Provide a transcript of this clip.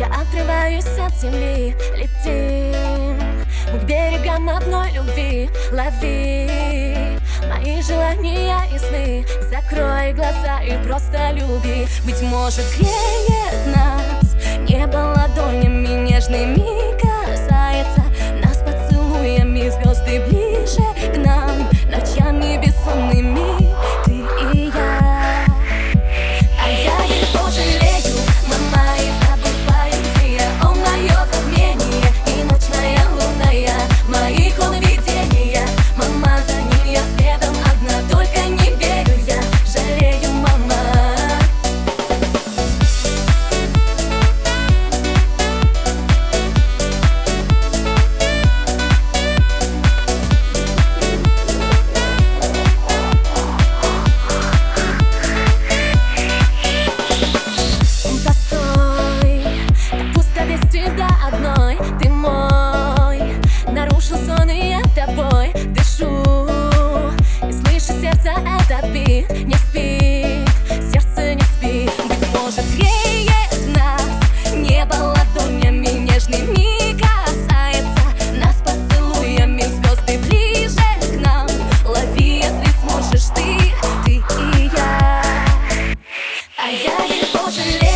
отрываюсь от земли, летим к берегам одной любви. Лови мои желания и сны, закрой глаза и просто люби. Быть может, греет нас небо ладонями нежными, касается нас поцелуями, звезды ближе к нам, ночами бессонными, ты и я. А я его жалею, мама, и забываю, где я. Он мое затмение и ночная лунная, моих он видения. Мама, за ним я следом одна, только не верю я, жалею, мама. Одной, ты мой, нарушил сон, и я тобой дышу, и слышу сердце этот бит. Не спит, сердце не спит. Быть может, греет нас небо ладонями нежными, касается нас поцелуями, звезды ближе к нам. Лови, если сможешь ты и я. А я его жалею.